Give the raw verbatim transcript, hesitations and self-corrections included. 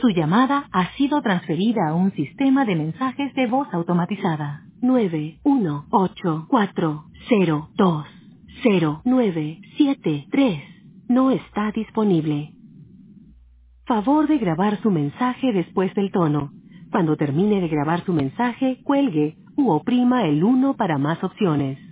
Su llamada ha sido transferida a un sistema de mensajes de voz automatizada. nueve uno ocho cuatro cero dos cero nueve siete tres no está disponible. Favor de grabar su mensaje después del tono. Cuando termine de grabar su mensaje, cuelgue u oprima el uno para más opciones.